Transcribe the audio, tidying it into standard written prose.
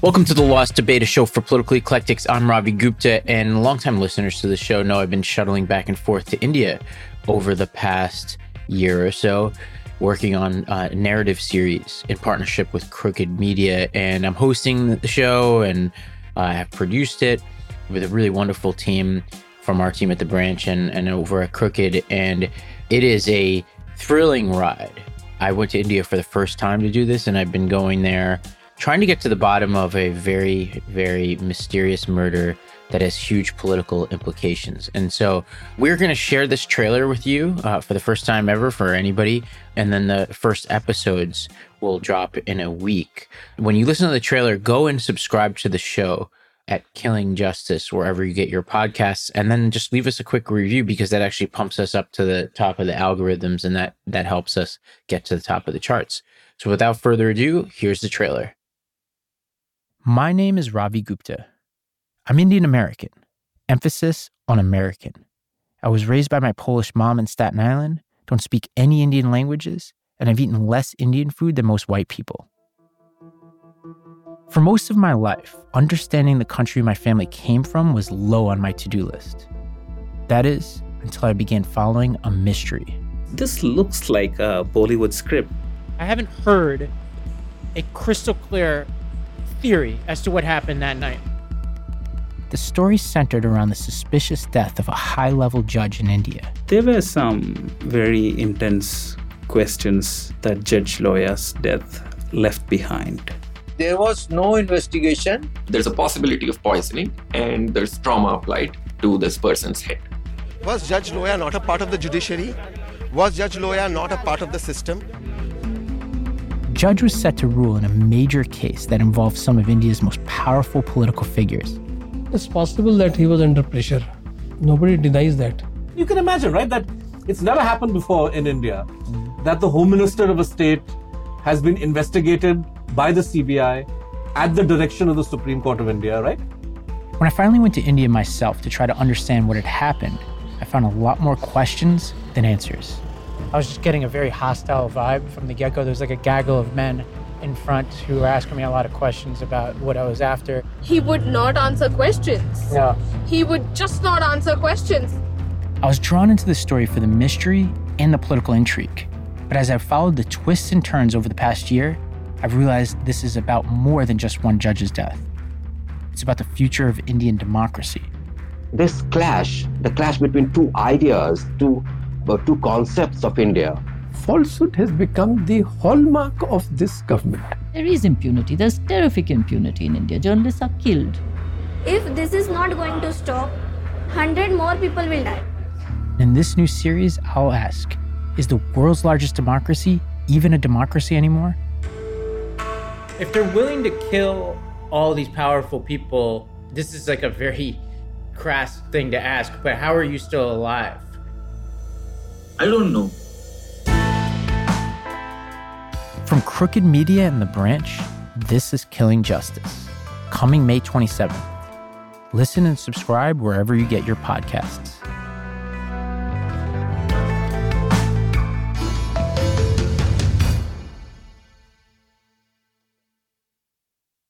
Welcome to The Lost Debate, a show for political eclectics. I'm Ravi Gupta, and longtime listeners to the show know I've been shuttling back and forth to India over the past year or so, working on a narrative series in partnership with Crooked Media. And I'm hosting the show, and I have produced it with a really wonderful team from our team at The Branch and over at Crooked. And it is a thrilling ride. I went to India for the first time to do this, and I've been going there trying to get to the bottom of a very, very mysterious murder that has huge political implications. And so we're going to share this trailer with you for the first time ever for anybody. And then the first episodes will drop in a week. When you listen to the trailer, go and subscribe to the show at Killing Justice, wherever you get your podcasts. And then just leave us a quick review, because that actually pumps us up to the top of the algorithms, and that helps us get to the top of the charts. So without further ado, here's the trailer. My name is Ravi Gupta. I'm Indian American, emphasis on American. I was raised by my Polish mom in Staten Island, don't speak any Indian languages, and I've eaten less Indian food than most white people. For most of my life, understanding the country my family came from was low on my to-do list. That is, until I began following a mystery. This looks like a Bollywood script. I haven't heard a crystal clear theory as to what happened that night. The story centered around the suspicious death of a high-level judge in India. There were some very intense questions that Judge Loya's death left behind. There was no investigation. There's a possibility of poisoning, and there's trauma applied to this person's head. Was Judge Loya not a part of the judiciary? Was Judge Loya not a part of the system? Judge was set to rule in a major case that involved some of India's most powerful political figures. It's possible that he was under pressure. Nobody denies that. You can imagine, right, that it's never happened before in India that the Home Minister of a state has been investigated by the CBI at the direction of the Supreme Court of India, right? When I finally went to India myself to try to understand what had happened, I found a lot more questions than answers. I was just getting a very hostile vibe from the get-go. There was like a gaggle of men in front who were asking me a lot of questions about what I was after. He would not answer questions. Yeah. He would just not answer questions. I was drawn into the story for the mystery and the political intrigue. But as I followed the twists and turns over the past year, I've realized this is about more than just one judge's death. It's about the future of Indian democracy. This clash, the clash between two ideas, two concepts of India. Falsehood has become the hallmark of this government. There is impunity. There's terrific impunity in India. Journalists are killed. If this is not going to stop, 100 more people will die. In this new series, I'll ask, is the world's largest democracy even a democracy anymore? If they're willing to kill all these powerful people, this is like a very crass thing to ask, but how are you still alive? I don't know. From Crooked Media and The Branch, this is Killing Justice, coming May 27th. Listen and subscribe wherever you get your podcasts.